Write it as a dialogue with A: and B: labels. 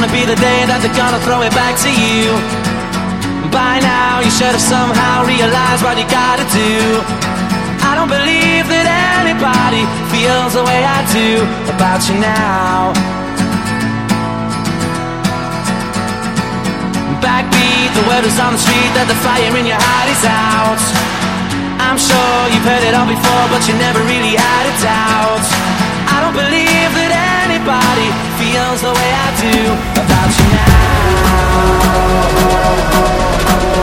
A: gonna be the day that they're gonna throw it back to you. By now you should have somehow realized what you gotta do. I don't believe that anybody feels the way I do about you now. Backbeat, the word is on the street that the fire in your heart is out. I'm sure you've heard it all before, but you never really had a doubt. I don't believe that anybody feels the way I do about you now.